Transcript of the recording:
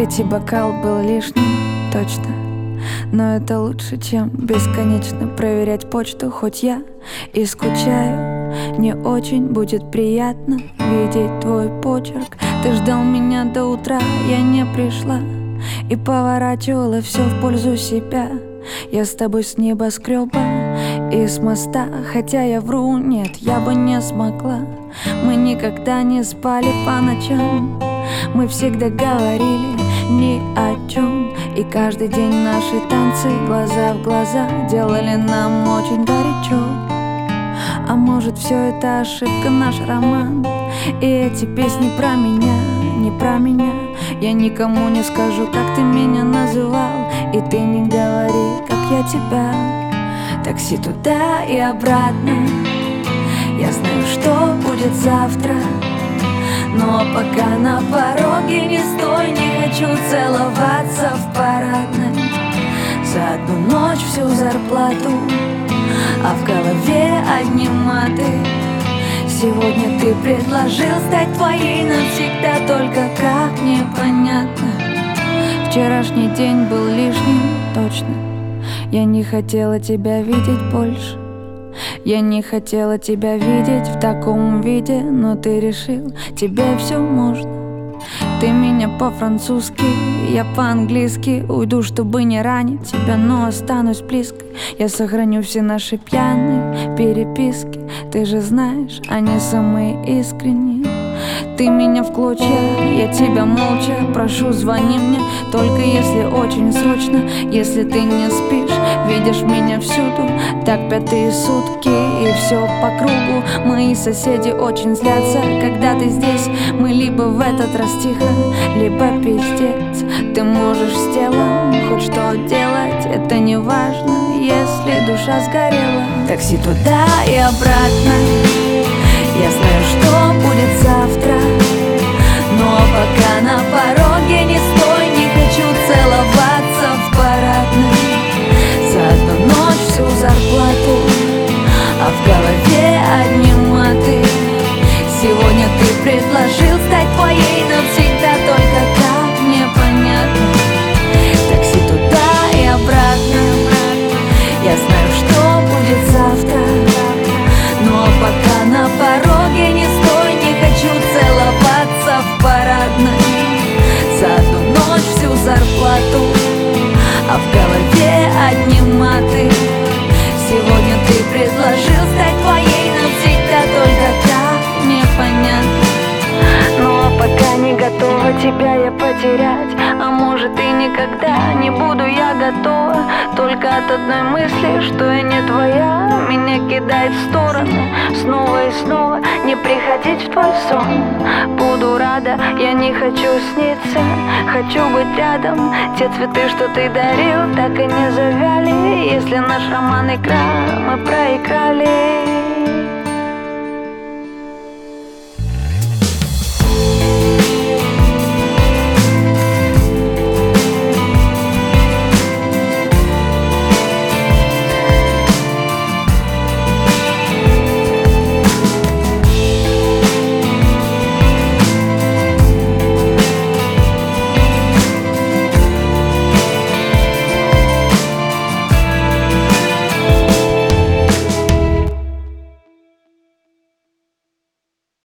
Третий бокал был лишним, точно. Но это лучше, чем бесконечно проверять почту. Хоть я и скучаю, не очень будет приятно видеть твой почерк. Ты ждал меня до утра, я не пришла и поворачивала все в пользу себя. Я с тобой с небоскреба и с моста, хотя я вру, нет, я бы не смогла. Мы никогда не спали по ночам, мы всегда говорили ни о чем. И каждый день наши танцы глаза в глаза делали нам очень горячо. А может, все это ошибка, наш роман, и эти песни про меня, не про меня. Я никому не скажу, как ты меня называл, и ты не говори, как я тебя. Такси туда и обратно, я знаю, что будет завтра. Но пока на пороге не стой, не хочу целоваться в парадной. За одну ночь всю зарплату, а в голове одни маты. Сегодня ты предложил стать твоей навсегда, только как непонятно. Вчерашний день был лишним, точно. Я не хотела тебя видеть больше. Я не хотела тебя видеть в таком виде, но ты решил, тебе все можно. Ты меня по-французски, я по-английски. Уйду, чтобы не ранить тебя, но останусь близко. Я сохраню все наши пьяные переписки. Ты же знаешь, они самые искренние. Ты меня в клочья, я тебя молча прошу, звони мне, только если очень срочно. Если ты не спишь, видишь меня всюду, так пятые сутки, и все по кругу. Мои соседи очень злятся, когда ты здесь. Мы либо в этот раз тихо, либо пиздец. Ты можешь с телом хоть что делать, это не важно, если душа сгорела. Такси туда и обратно, я знаю, что будет завтра. Но пока на пороге не стой, не хочу целоваться в парадной. За одну ночь всю зарплату, а в голове одни маты. Сегодня ты предложил стать твоей навсегда, только как непонятно. Такси туда и обратно, я знаю, что будет завтра. Но пока на пороге не стой, не хочу целоваться в парадной. За одну ночь всю зарплату, а в голове одни маты. Сегодня ты предложил стать твоей навсегда, только как непонятно. Но пока не готова тебя я потерять, а может и никогда не буду я готова. Только от одной мысли, что я не твоя, меня кидает в сторону снова и снова. Не приходить в твой сон, буду рада, я не хочу сниться, хочу быть рядом. Те цветы, что ты дарил, так и не завяли. Если наш роман игра, мы проиграли.